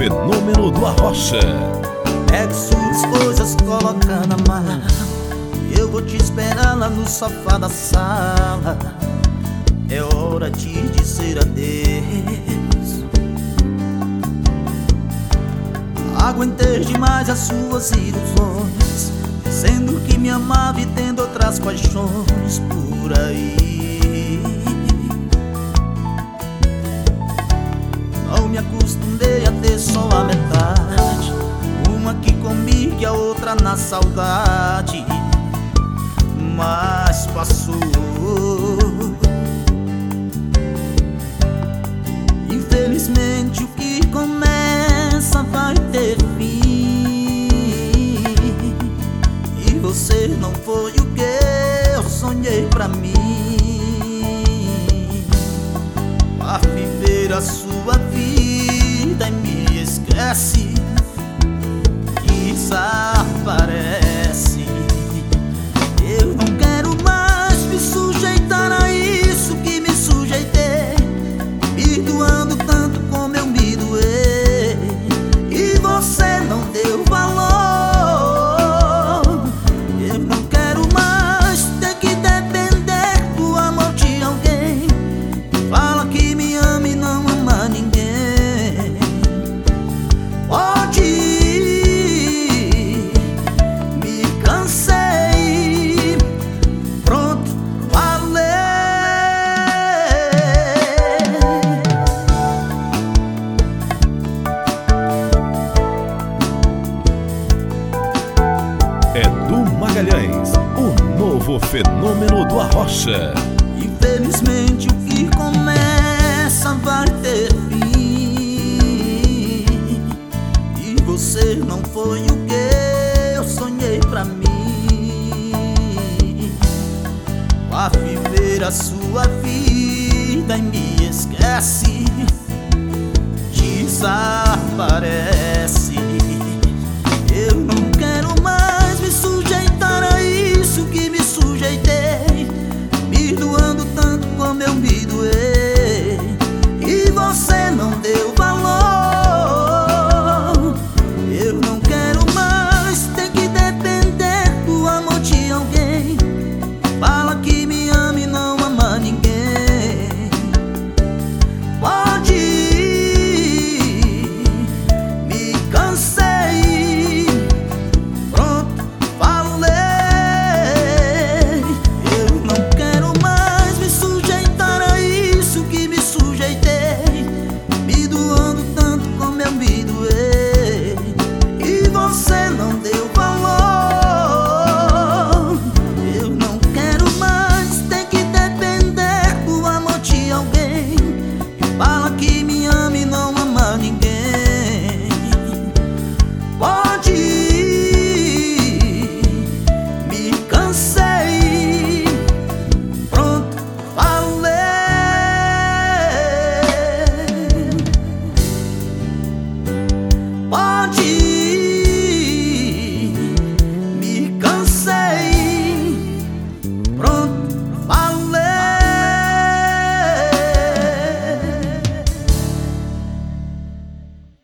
fenômeno do Arrocha. Pegue suas coisas, coloca na mala. Eu vou te esperar lá no sofá da sala. É hora de dizer adeus. Aguentei demais as suas ilusões, sendo que me amava e tendo outras paixões por aí. Não me acostumei a ter só a metade, uma aqui comigo e a outra na saudade. Mas passou. Infelizmente o que começa vai ter fim, e você não foi o que eu sonhei pra mim. Vá viver a sua vida e me esquece, desaparece. Eu não quero mais me sujeitar a isso que me sujeitei, me doando tanto como eu me doei, e você não deu valor. Eu não quero mais ter que depender do amor de alguém. Fala que me ama e não ama ninguém. Pode ir, me cansei, pronto, falei. Edu Magalhães, o novo fenômeno do Arrocha. Infelizmente o que começa vai ter fim, e você não foi o que eu sonhei pra mim. Vá viver a sua vida e me esquece, desaparece.